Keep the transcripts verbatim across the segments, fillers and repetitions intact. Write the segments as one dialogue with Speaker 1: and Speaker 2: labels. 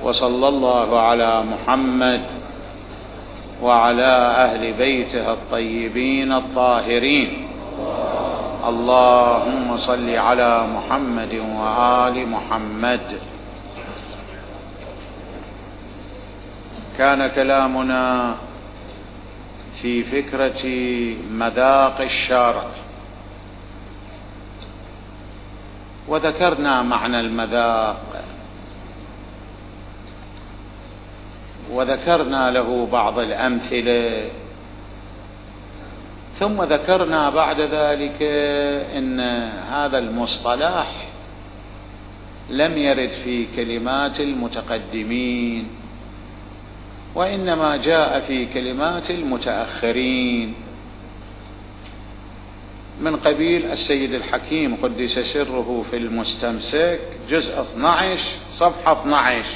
Speaker 1: وصلى الله على محمد وعلى أهل بيته الطيبين الطاهرين. اللهم صل على محمد وآل محمد. كان كلامنا في فكرة مذاق الشرع، وذكرنا معنى المذاق، وذكرنا له بعض الأمثلة، ثم ذكرنا بعد ذلك إن هذا المصطلح لم يرد في كلمات المتقدمين، وإنما جاء في كلمات المتأخرين من قبيل السيد الحكيم قدس سره في المستمسك جزء اثني عشر صفحة اثني عشر.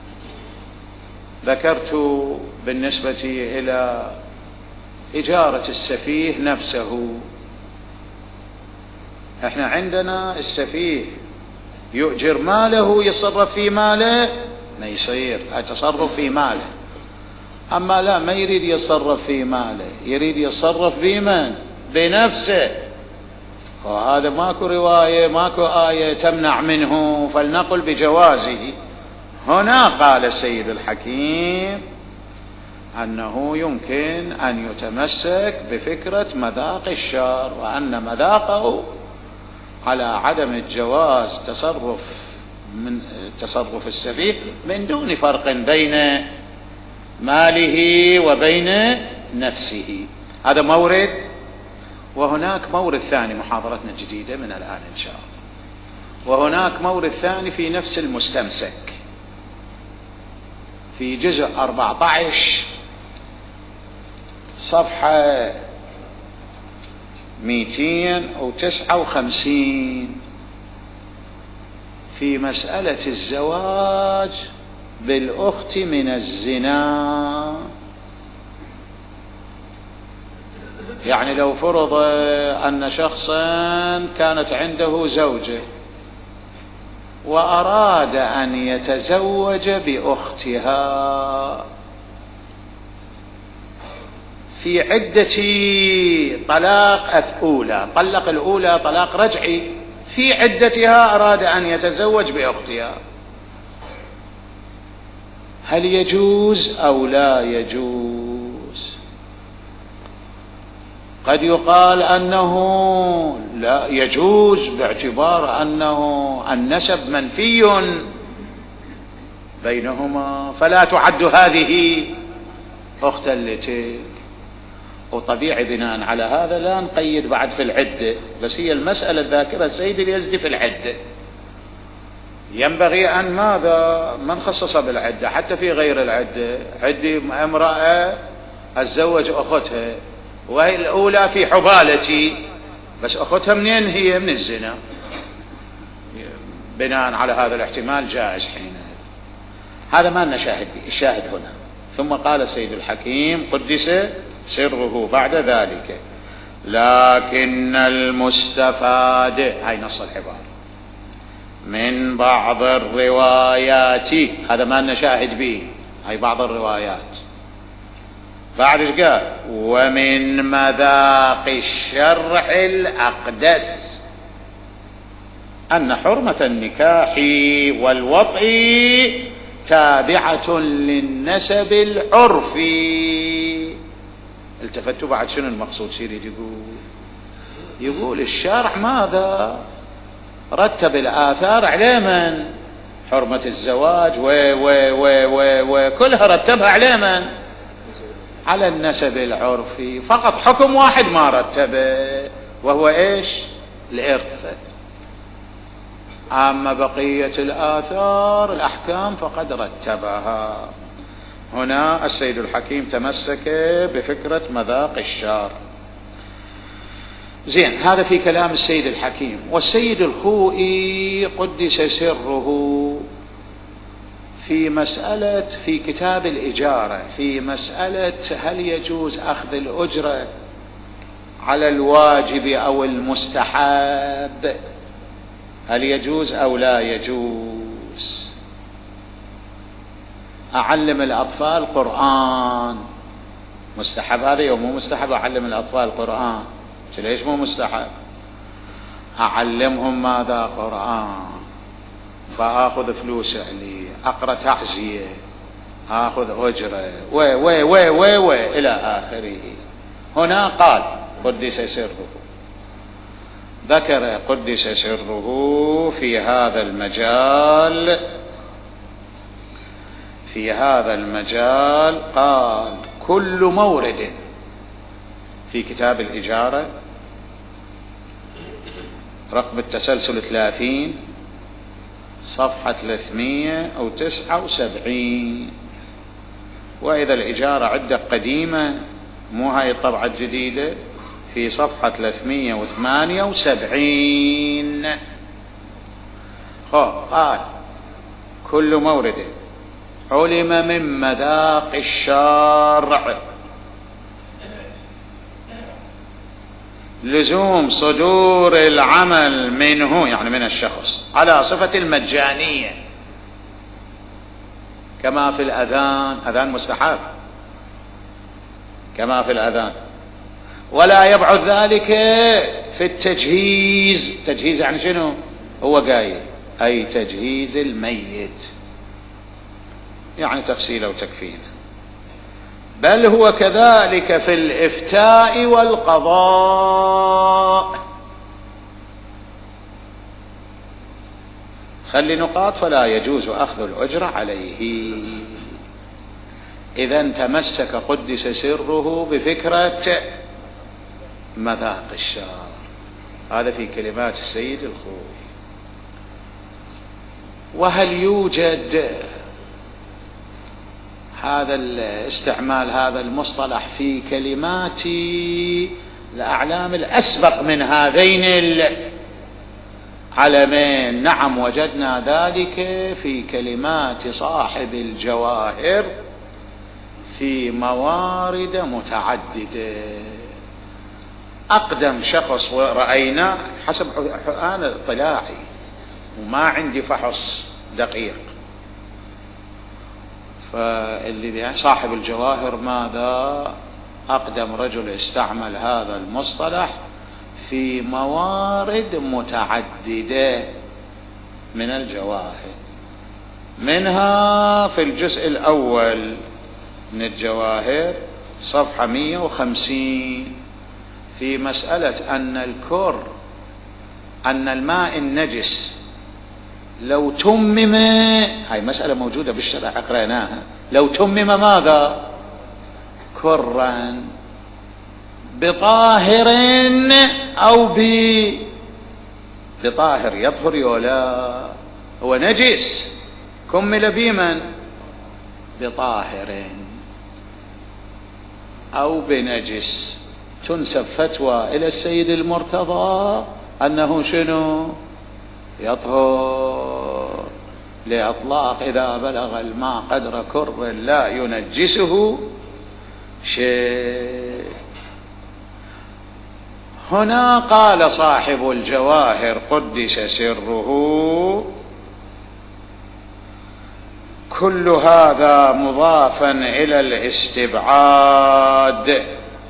Speaker 1: ذكرت بالنسبة إلى إجارة السفيه نفسه. احنا عندنا السفيه يؤجر ماله يصرف في ماله، ما يصير التصرف في ماله. أما لا، ما يريد يتصرف في ماله، يريد يتصرف بمن؟ بنفسه. وهذا ماكو رواية ماكو آية تمنع منه، فلنقل بجوازه. هنا قال السيد الحكيم أنه يمكن أن يتمسك بفكرة مذاق الشرع، وأن مذاقه على عدم الجواز تصرف من تصرف السفيه من دون فرق بين ماله وبين نفسه. هذا مورد. وهناك مورد ثاني، محاضرتنا الجديدة من الآن إن شاء الله. وهناك مورد ثاني في نفس المستمسك في جزء أربعة عشر صفحة مئتين وتسعة وخمسين في مسألة الزواج بالأخت من الزنا. يعني لو فرض أن شخصا كانت عنده زوجة وأراد أن يتزوج بأختها في عدة طلاق أولى، طلق الأولى طلاق رجعي، في عدتها أراد أن يتزوج بأختها، هل يجوز أو لا يجوز؟ قد يقال أنه لا يجوز باعتبار أنه النسب منفي بينهما، فلا تعد هذه أختا لتلك. وطبيعي بناء على هذا لا نقيد بعد في العدة، بس هي المسألة الذاكرة السيد اليزدي في العدة. ينبغي أن ماذا ما نخصص بالعدة حتى في غير العدة. عدي امرأة أتزوج أختها وهي الأولى في حبالتي، بس أختها منين هي؟ من الزنا. بناء على هذا الاحتمال جائز حين هذا ما لنا شاهد به. الشاهد هنا ثم قال السيد الحكيم قدس سره بعد ذلك: لكن المستفاد، هاي نص العبارة، من بعض الروايات، هذا ما لنا شاهد به، هاي بعض الروايات. بعد ايش قال؟ ومن مذاق الشرع الأقدس أن حرمة النكاح والوطء تابعة للنسب العرفي. التفتوا بعد شنو المقصود؟ سيري يقول يقول الشرع ماذا رتب الآثار على من؟ حرمة الزواج و و و و وكلها رتبها على من؟ على النسب العرفي. فقط حكم واحد ما رتبه، وهو ايش؟ الإرث. أما بقية الآثار الأحكام فقد رتبها. هنا السيد الحكيم تمسك بفكرة مذاق الشرع. زين، هذا في كلام السيد الحكيم. والسيد الخوئي قدس سره في مسألة في كتاب الإجارة، في مسألة هل يجوز أخذ الأجرة على الواجب أو المستحب، هل يجوز أو لا يجوز؟ أعلم الأطفال قرآن، مستحب هذا يوم مو مستحب أعلم الأطفال قرآن؟ ليش مو مستحب؟ أعلمهم ماذا؟ قرآن، فآخذ فلوس علي، أقرأ تعزية، آخذ أجرة، و و و و و إلى آخره. هنا قال قدس سره، ذكر قدس سره في هذا المجال، في هذا المجال قال كل مورد في كتاب الإجارة رقم التسلسل ثلاثين صفحة ثلاثمائة وتسعة وسبعين، وإذا الإجارة عدة قديمة مو هاي الطبعة الجديدة، في صفحة ثلاثمائة وثمانية وسبعين. قال كل مورد علم من مذاق الشارع لزوم صدور العمل منه، يعني من الشخص، على صفة المجانية كما في الأذان، أذان مستحب كما في الأذان، ولا يبعد ذلك في التجهيز. تجهيز يعني شنو؟ هو قايل أي تجهيز الميت، يعني تغسيله وتكفينه، بل هو كذلك في الإفتاء والقضاء. خلي نقاط: فلا يجوز أخذ الأجرة عليه. إذن تمسك قدس سره بفكرة مذاق الشارع، هذا في كلمات السيد الخوئي. وهل يوجد هذا الاستعمال هذا المصطلح في كلمات الأعلام الأسبق من هذين العلمين؟ نعم، وجدنا ذلك في كلمات صاحب الجواهر في موارد متعددة. أقدم شخص رأينا حسب أنا اطلاعي وما عندي فحص دقيق، فالذي صاحب الجواهر ماذا؟ أقدم رجل استعمل هذا المصطلح في موارد متعددة من الجواهر، منها في الجزء الأول من الجواهر صفحة مئة وخمسين في مسألة أن الكر أن الماء النجس لو تمم، هاي مسألة موجودة بالشرع قرأناها، لو تمم ماذا؟ كرا بطاهر أو ب بطاهر يطهر يولا، هو نجس كمل بمن؟ بطاهر أو بنجس. تنسب فتوى إلى السيد المرتضى أنه شنو؟ يطهر، لإطلاق إذا بلغ الماء قدر كر لا ينجسه شيء. هنا قال صاحب الجواهر قدس سره: كل هذا مضافا إلى الاستبعاد،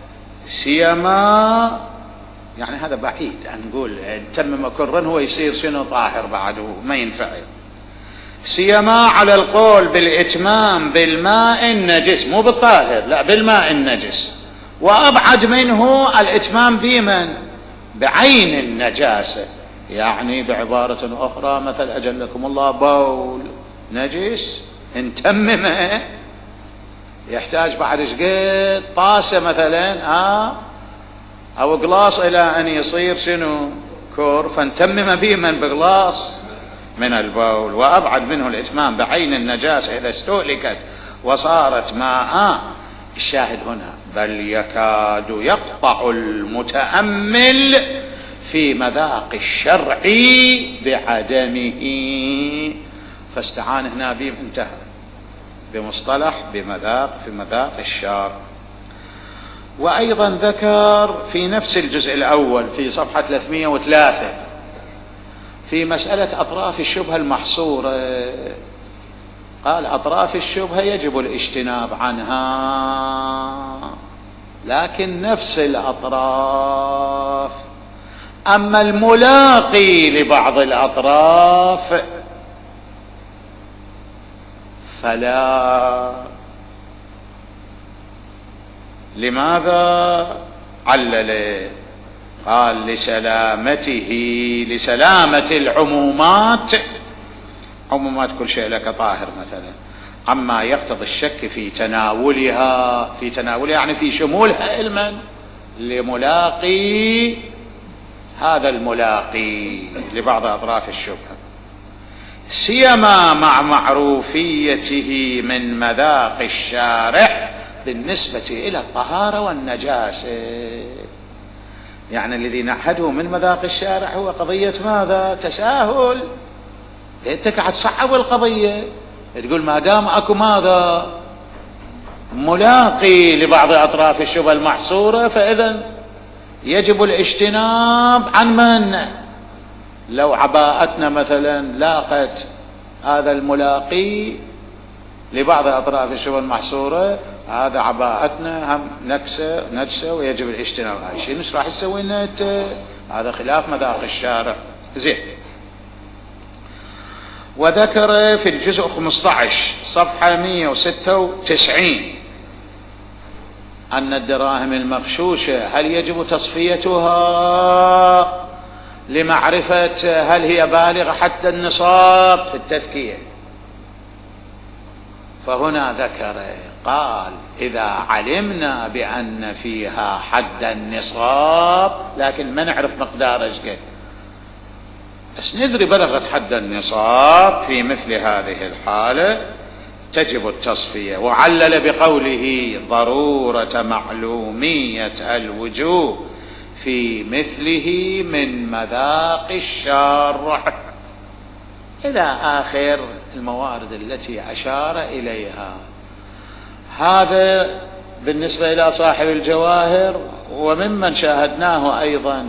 Speaker 1: سيما يعني هذا بعيد أن نقول تمم كرا هو يصير شنو؟ طاهر بعده، ما ينفع، سيما على القول بالإتمام بالماء النجس، مو بالطاهر، لا بالماء النجس، وأبعد منه الإتمام بمن؟ بعين النجاسة، يعني بعبارة أخرى مثل أجلكم الله بول نجس انتممه يحتاج بعد شقيت طاسة مثلا آه أو قلاص إلى أن يصير شنو؟ كور، فانتمم به من بقلاص من البول، وأبعد منه الإتمام بعين النجاسة إذا استهلكت وصارت ماء. الشاهد هنا: بل يكاد يقطع المتأمل في مذاق الشرع بعدمه، فاستعان هنا به، انتهى بمصطلح بمذاق في مذاق الشرع. وأيضا ذكر في نفس الجزء الأول في صفحة ثلاثمائة وثلاثة في مسألة أطراف الشبهة المحصورة قال أطراف الشبهة يجب الاجتناب عنها، لكن نفس الأطراف. أما الملاقي لبعض الأطراف فلا. لماذا؟ علل، قال لسلامته، لسلامة العمومات، عمومات كل شيء لك طاهر مثلا، عما يقتضي الشك في تناولها، في تناولها يعني في شمولها علما، لملاقي هذا الملاقي لبعض أطراف الشبهة، سيما مع معروفيته من مذاق الشارع بالنسبة إلى الطهارة والنجاسة. يعني الذي نعهده من مذاق الشارع هو قضية ماذا؟ تساهل. انت قاعد تصعب القضية، تقول ما دام اكو ماذا؟ ملاقي لبعض اطراف الشبهة المحصورة، فاذا يجب الاجتناب عن من؟ لو عباءتنا مثلا لاقت هذا الملاقي لبعض اطراف الشبهة المحصورة، هذا عباءتنا هم نكسة نجسة ويجب الاجتناب، هاي شيء مش راح تسوي انت، هذا خلاف مذاق الشارع. زين. وذكر في الجزء خمسة عشر صفحة مئة وستة وتسعين أن الدراهم المغشوشة هل يجب تصفيتها لمعرفة هل هي بالغة حتى النصاب في التذكية. فهنا ذكر قال إذا علمنا بأن فيها حد النصاب، لكن ما نعرف مقدار ايش قد، بس ندري بلغت حد النصاب، في مثل هذه الحالة تجب التصفية. وعلل بقوله ضرورة معلومية الوجوه في مثله من مذاق الشارع إلى آخر الموارد التي أشار إليها. هذا بالنسبة إلى صاحب الجواهر. وممن شاهدناه أيضا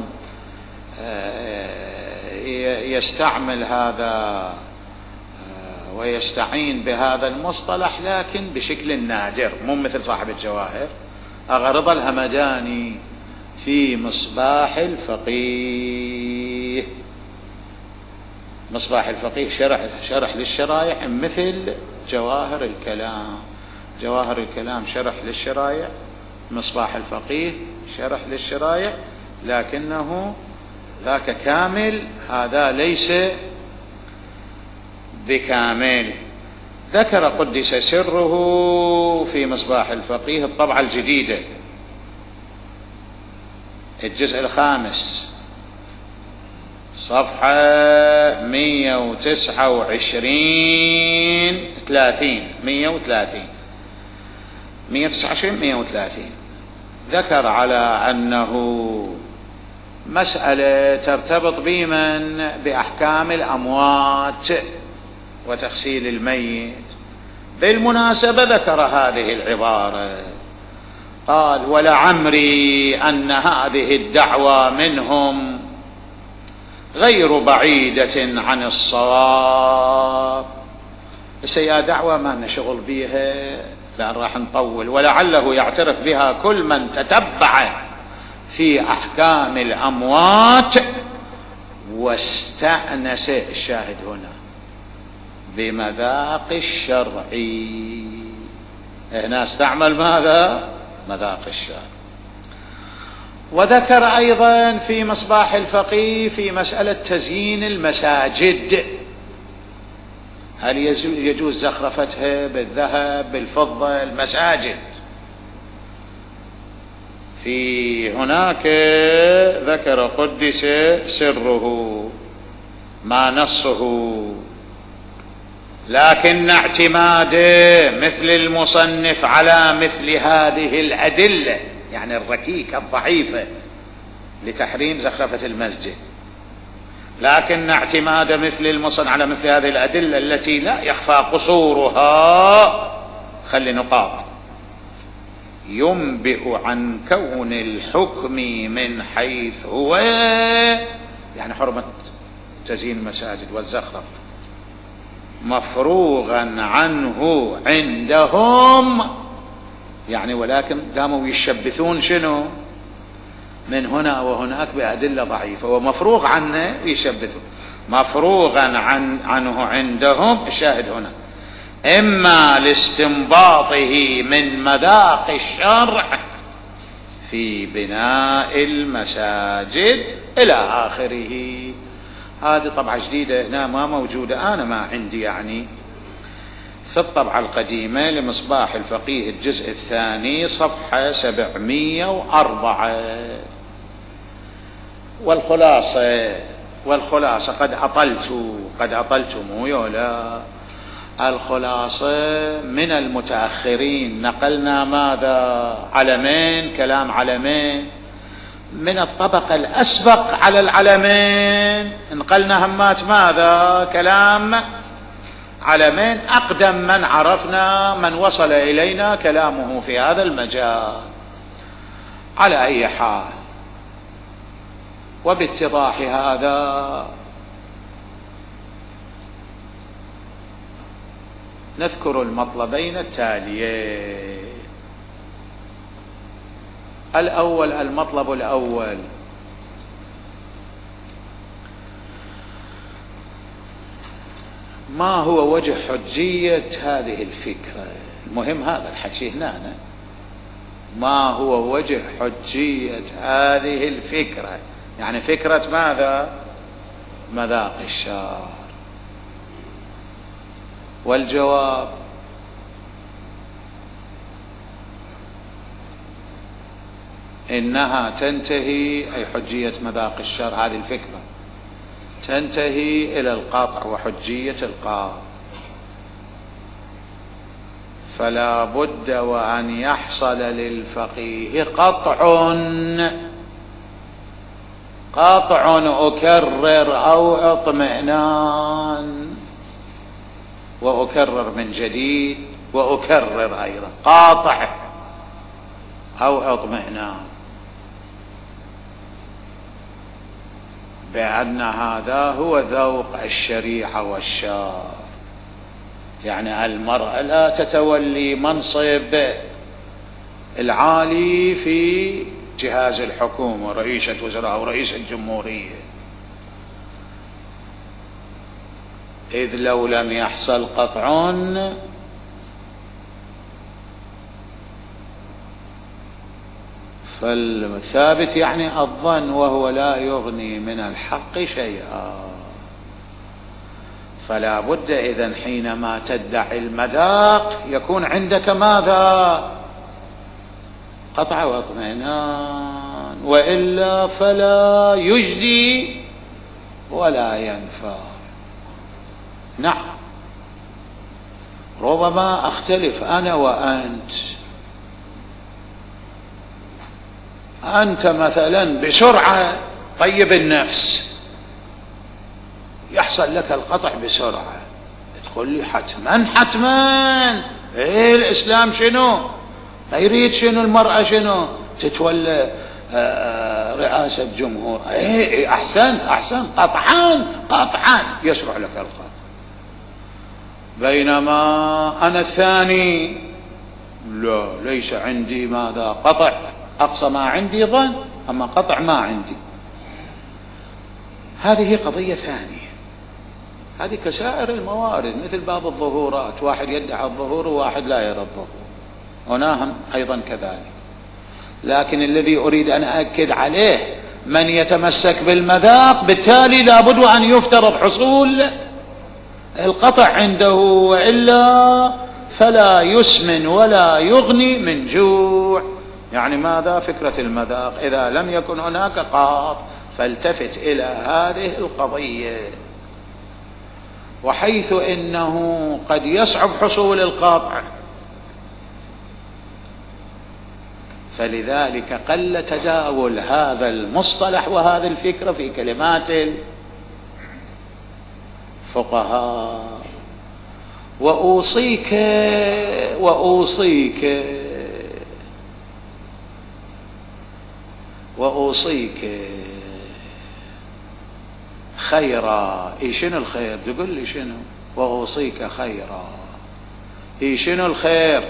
Speaker 1: يستعمل هذا ويستعين بهذا المصطلح لكن بشكل نادر، مو مثل صاحب الجواهر. أغرض الهمداني في مصباح الفقيه، مصباح الفقيه شرح, شرح للشرايع مثل جواهر الكلام، جواهر الكلام شرح للشرايع، مصباح الفقيه شرح للشرايع، لكنه ذاك كامل، هذا ليس بكامل. ذكر قدس سره في مصباح الفقيه الطبعة الجديدة الجزء الخامس صفحة مئة وتسعة وعشرين ثلاثين مئة وثلاثين مئة وتسعة وعشرين مئة وثلاثين ذكر على أنه مسألة ترتبط بمن بأحكام الأموات وتغسيل الميت. بالمناسبة ذكر هذه العبارة، قال ولعمري أن هذه الدعوة منهم غير بعيدة عن الصواب. بس هي دعوة ما نشغل بها لأن راح نطول، ولعله يعترف بها كل من تتبع في أحكام الأموات واستأنس، الشاهد هنا، بمذاق الشرعي. هنا استعمل ماذا؟ مذاق الشرع. وذكر أيضا في مصباح الفقيه في مسألة تزيين المساجد، هل يجوز زخرفتها بالذهب بالفضة المساجد؟ في هناك ذكر قدس سره ما نصه، لكن اعتماد مثل المصنف على مثل هذه الأدلة، يعني الركيكة الضعيفة لتحريم زخرفة المسجد، لكن اعتماد مثل المصنف على مثل هذه الأدلة التي لا يخفى قصورها، خلي نقاط، ينبئ عن كون الحكم من حيث هو، يعني حرمة تزيين المساجد والزخرف، مفروغا عنه عندهم، يعني ولكن قاموا يشبثون شنو من هنا وهناك بأدلة ضعيفة، ومفروغ عنه يشبثون. مفروغا عن عنه عندهم، الشاهد هنا إما لاستنباطه من مذاق الشرع في بناء المساجد إلى آخره. هذه طبعة جديدة هنا ما موجودة، أنا ما عندي يعني. في الطبعة القديمة لمصباح الفقيه الجزء الثاني صفحة سبعمئة وأربعة. والخلاصة والخلاصة قد أطلت قد أطلت مو يولا الخلاصة من المتأخرين نقلنا ماذا؟ علمين، كلام علمين. من الطبقة الأسبق على العلمين نقلنا همات ماذا؟ كلام علمين. أقدم من عرفنا من وصل إلينا كلامه في هذا المجال. على أي حال، وباتضاح هذا نذكر المطلبين التاليين. الأول، المطلب الأول ما هو وجه حجية هذه الفكرة؟ المهم هذا الحكي هنا. ما هو وجه حجية هذه الفكرة؟ يعني فكرة ماذا؟ مذاق الشرع. والجواب إنها تنتهي، أي حجية مذاق الشرع هذه الفكرة تنتهي إلى القطع وحجية القاطع. فلا بد وأن يحصل للفقيه قطع قطع أكرر أو اطمئنان، وأكرر من جديد وأكرر أيضا، قاطع أو اطمئنان بأن هذا هو ذوق الشريعة والشرع. يعني المرأة لا تتولي منصب العالي في جهاز الحكومة، رئيسة وزراء أو رئيس الجمهورية، إذ لو لم يحصل قطع فالثابت يعني الظن، وهو لا يغني من الحق شيئا. فلا بد إذن حينما تدعي المذاق يكون عندك ماذا؟ قطع واطمئنان، وإلا فلا يجدي ولا ينفع. نعم، ربما أختلف أنا وأنت. أنت مثلا بسرعة طيب النفس، يحصل لك القطع بسرعة، تقول لي حتما حتما إيه الإسلام شنو لا يريد، شنو المرأة شنو تتولى رئاسة جمهور. إيه أحسنت أحسنت قطعا قطعا يشرع لك القطع. بينما أنا الثاني لا، ليس عندي ماذا؟ قطع، أقصى ما عندي ظن، أما قطع ما عندي. هذه قضية ثانية، هذه كسائر الموارد، مثل بعض الظهورات، واحد يدعي الظهور وواحد لا يرى الظهور، هناهم أيضا كذلك. لكن الذي أريد أن أأكد عليه من يتمسك بالمذاق بالتالي لابد أن يفترض حصول القطع عنده، وإلا فلا يسمن ولا يغني من جوع. يعني ماذا فكرة المذاق؟ إذا لم يكن هناك قاط فالتفت إلى هذه القضية. وحيث إنه قد يصعب حصول القاطع، فلذلك قل تداول هذا المصطلح وهذه الفكرة في كلمات الفقهاء. وأوصيك وأوصيك وأوصيك خيرا. إيه شنو الخير؟ تقول لي شنو؟ وأوصيك خيرا. هي شنو الخير؟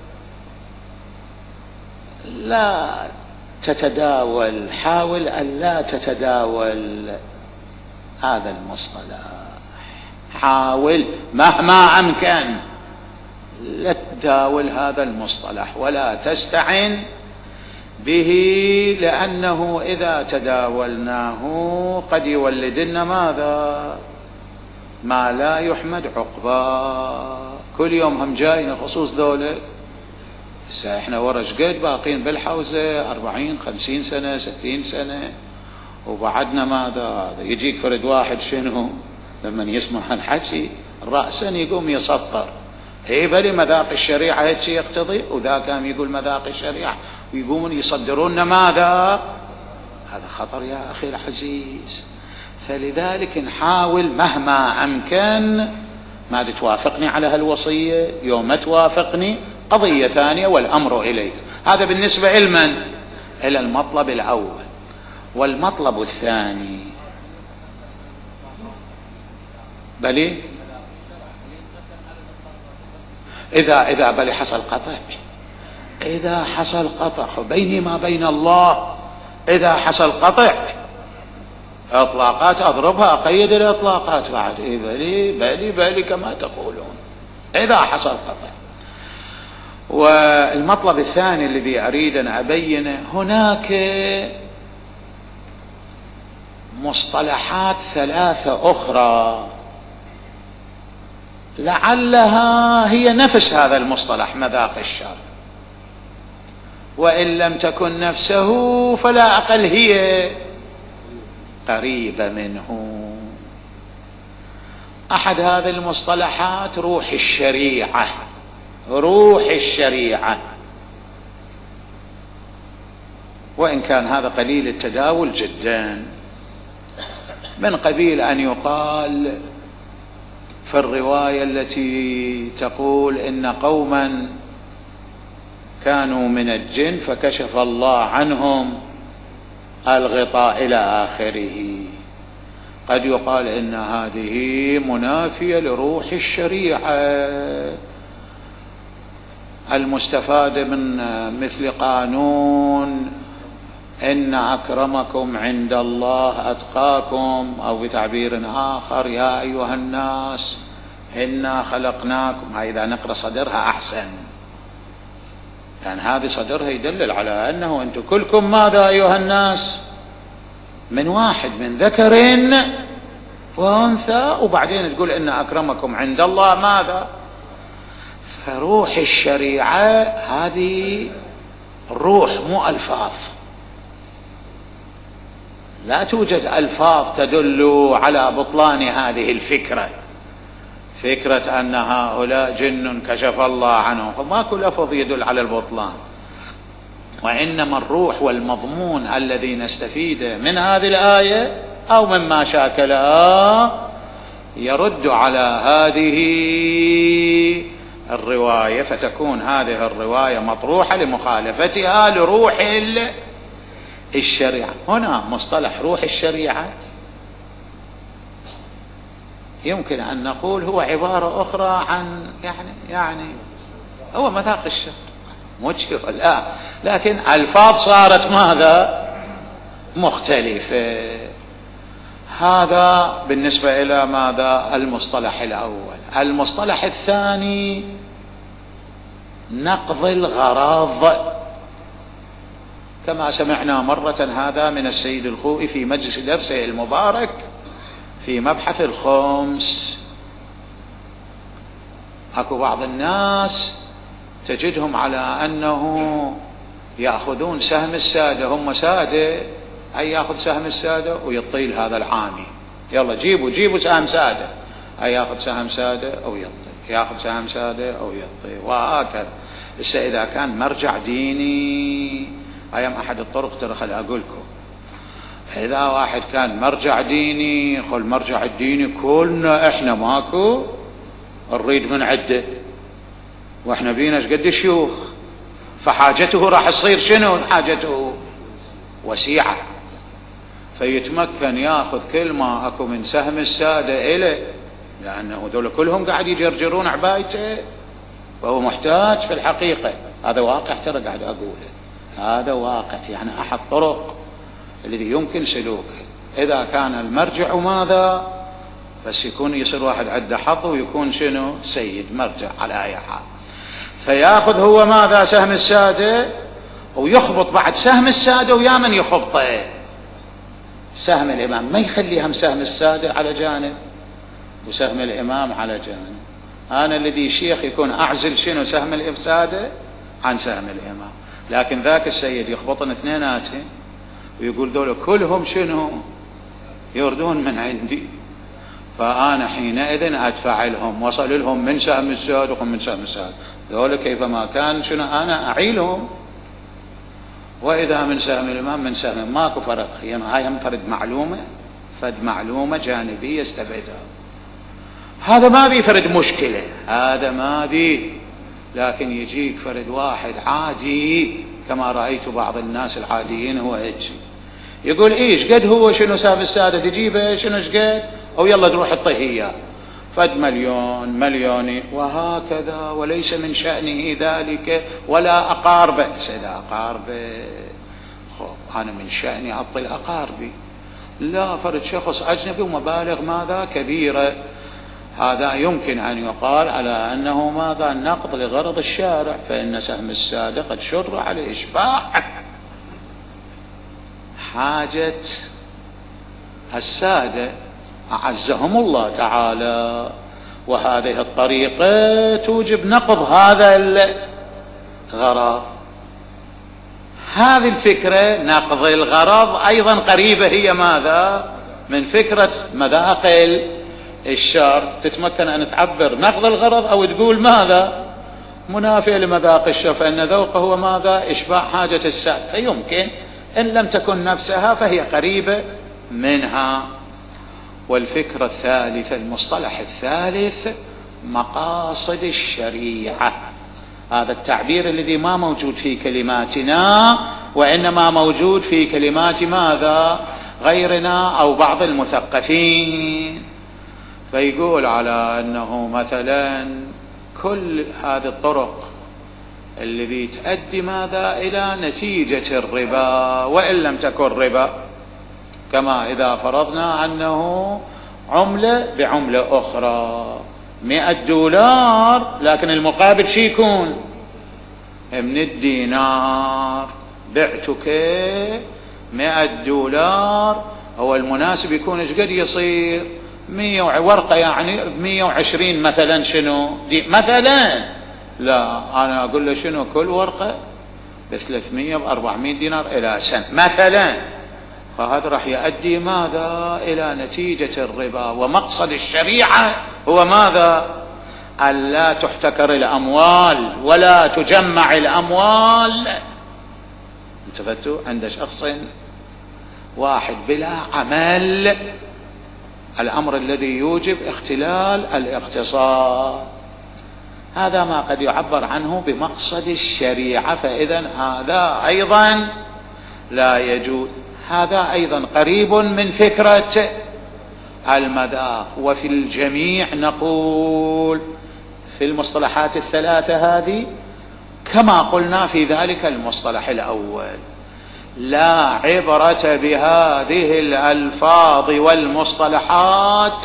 Speaker 1: لا تتداول، حاول أن لا تتداول هذا المصطلح، حاول مهما أمكن لا تداول هذا المصطلح ولا تستعن به، لأنه إذا تداولناه قد يولد لنا ماذا؟ ما لا يحمد عقباه. كل يوم هم جاينا خصوص ذولا. هسه احنا ورا شقد باقين بالحوزة أربعين خمسين سنة ستين سنة، وبعدنا ماذا؟ يجيك فرد واحد شنو لما يسمع الحكي رأسا يقوم يسطر، هي بلي مذاق الشريعة هيك يقتضي، وذا كان يقول مذاق الشريعة ويقومون يصدرون ماذا؟ هذا خطر يا أخي العزيز. فلذلك نحاول مهما أمكن. ما توافقني على هالوصية، يوم ما توافقني قضية ثانية والأمر إليك. هذا بالنسبة لمن؟ إلى المطلب الأول. والمطلب الثاني بلي إذا إذا بلي حصل قطع، إذا حصل قطع بيني ما بين الله، إذا حصل قطع إطلاقات أضربها، أقيد الإطلاقات بعد. إيه بلي بلي بلي كما تقولون إذا حصل قطع. والمطلب الثاني الذي أريد أن أبينه، هناك مصطلحات ثلاثة أخرى لعلها هي نفس هذا المصطلح مذاق الشر، وإن لم تكن نفسه فلا أقل هي قريبة منه. أحد هذه المصطلحات روح الشريعة. روح الشريعة، وإن كان هذا قليل التداول جدا، من قبيل أن يقال في الرواية التي تقول إن قوما كانوا من الجن فكشف الله عنهم الغطاء إلى آخره، قد يقال إن هذه منافية لروح الشريعة المستفادة من مثل قانون إن أكرمكم عند الله أتقاكم، أو بتعبير آخر يا أيها الناس إنا خلقناكم. إذا نقرأ صدرها أحسن، لأن هذه صدرها يدلل على أنه أنتم كلكم ماذا أيها الناس؟ من واحد، من ذكر وأنثى، وبعدين تقول إن أكرمكم عند الله ماذا؟ فروح الشريعة هذه الروح مو ألفاظ، لا توجد ألفاظ تدل على بطلان هذه الفكرة، فكرة أن هؤلاء جن كشف الله عنهم، ماكو لفظ يدل على البطلان. وإنما الروح والمضمون الذي نستفيده من هذه الآية أو مما شاكلها يرد على هذه الرواية، فتكون هذه الرواية مطروحة لمخالفتها لروح الشريعة. هنا مصطلح روح الشريعة يمكن أن نقول هو عبارة أخرى عن يعني يعني هو مذاق الشر، مشكلة لا، لكن الفاظ صارت ماذا؟ مختلفة. هذا بالنسبة إلى ماذا؟ المصطلح الأول. المصطلح الثاني نقض الغراض، كما سمعنا مرة هذا من السيد الخوئي في مجلس درسه المبارك في مبحث الخمس. أكو بعض الناس تجدهم على أنه يأخذون سهم السادة، هم سادة، أي يأخذ سهم السادة ويطيل هذا العامي، يلا جيبوا جيبوا سهم سادة، أي يأخذ سهم سادة أو يطيل، يأخذ سهم سادة أو يطيل، وهكذا. إذا إذا كان مرجع ديني، أيام أحد الطرق ترى خل أقولكم، إذا واحد كان مرجع ديني، خل مرجع الديني كلنا إحنا ماكو نريد من عدة، وإحنا بينا قد شيوخ، فحاجته راح تصير شنو؟ حاجته وسيعة، فيتمكن ياخذ كل ما أكو من سهم السادة إليه لأنه ذول كلهم قاعد يجرجرون عبايته وهو محتاج في الحقيقة. هذا واقع ترى قاعد أقوله، هذا واقع، يعني أحد طرق الذي يمكن سلوكه إذا كان المرجع ماذا، بس يكون يصير واحد عنده حظ ويكون شنو سيد مرجع على أي حال، فياخذ هو ماذا سهم السادة ويخبط بعد سهم السادة ويا من يخبطه سهم الإمام، ما يخلي هم سهم السادة على جانب وسهم الإمام على جانب. أنا الذي شيخ يكون أعزل شنو سهم الإفسادة عن سهم الإمام، لكن ذاك السيد يخبطن اثنيناتهم ويقول ذولا كلهم شنو يردون من عندي، فأنا حينئذ أدفع لهم، وصل لهم من سهم السادة ومن سهم السادة، ذولا كيفما كان شنو أنا أعيلهم، وإذا من سهم الإمام من سهم ماكو فرق. يعني هاي هم فرد معلومة، فد معلومة جانبية استبعدها، هذا ما بي فرد مشكلة، هذا ما بي. لكن يجيك فرد واحد عادي كما رأيت بعض الناس العاديين هو هيك يقول ايش قد هو شنو سهم السادة تجيبه شنو ايش قد او يلا تروح الطهية فد مليون مليوني وهكذا، وليس من شأنه ذلك ولا أقاربه. سيدا أقاربه خب أنا من شأني أعطي أقاربي، لا فرد شخص أجنبي ومبالغ ماذا كبيرة، هذا يمكن أن يقال على أنه ماذا نقض لغرض الشارع، فإن سهم السادة قد شرع على إشباع حاجة السادة أعزهم الله تعالى، وهذه الطريقة توجب نقض هذا الغرض. هذه الفكرة نقض الغرض أيضا قريبة هي ماذا من فكرة مذاق الشر، تتمكن أن تعبر نقض الغرض أو تقول ماذا منافع لمذاق الشر، فإن ذوقه هو ماذا إشباع حاجة السائل، فيمكن إن لم تكن نفسها فهي قريبة منها. والفكرة الثالثة المصطلح الثالث مقاصد الشريعة، هذا التعبير الذي ما موجود في كلماتنا وإنما موجود في كلمات ماذا غيرنا أو بعض المثقفين، فيقول على أنه مثلا كل هذه الطرق الذي تؤدي ماذا إلى نتيجة الربا وإن لم تكن ربا، كما إذا فرضنا أنه عملة بعملة أخرى مئة دولار لكن المقابل شي يكون من الدينار، بعتك مئة دولار هو المناسب يكون ايش قد يصير مية ورقة يعني مية وعشرين مثلا شنو دي مثلا، لا أنا أقول له شنو كل ورقة بثلاثمية بأربعمية دينار إلى سنة مثلا، فهذا راح يؤدي ماذا إلى نتيجة الربا. ومقصد الشريعة هو ماذا ألا تحتكر الأموال ولا تجمع الأموال. انتبهتوا عند شخص واحد بلا عمل، الأمر الذي يوجب اختلال الاقتصاد، هذا ما قد يعبر عنه بمقصد الشريعة، فإذا هذا أيضا لا يجوز. هذا أيضا قريب من فكرة المذاق. وفي الجميع نقول في المصطلحات الثلاثة هذه كما قلنا في ذلك المصطلح الأول، لا عبرة بهذه الألفاظ والمصطلحات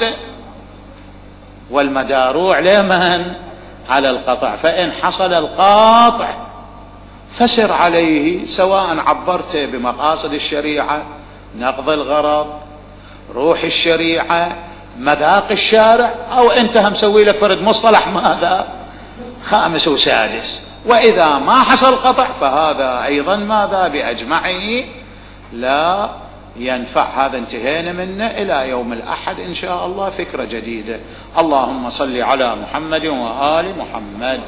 Speaker 1: والمدار لمن على القطع، فإن حصل القاطع فسر عليه، سواء عبرت بمقاصد الشريعة نقض الغرض روح الشريعة مذاق الشارع، أو أنت مسوي لك فرد مصطلح ماذا خامس وسادس. وإذا ما حصل قطع فهذا أيضا ماذا بأجمعه لا ينفع. هذا انتهينا منه، إلى يوم الأحد إن شاء الله فكرة جديدة. اللهم صل على محمد وآل محمد.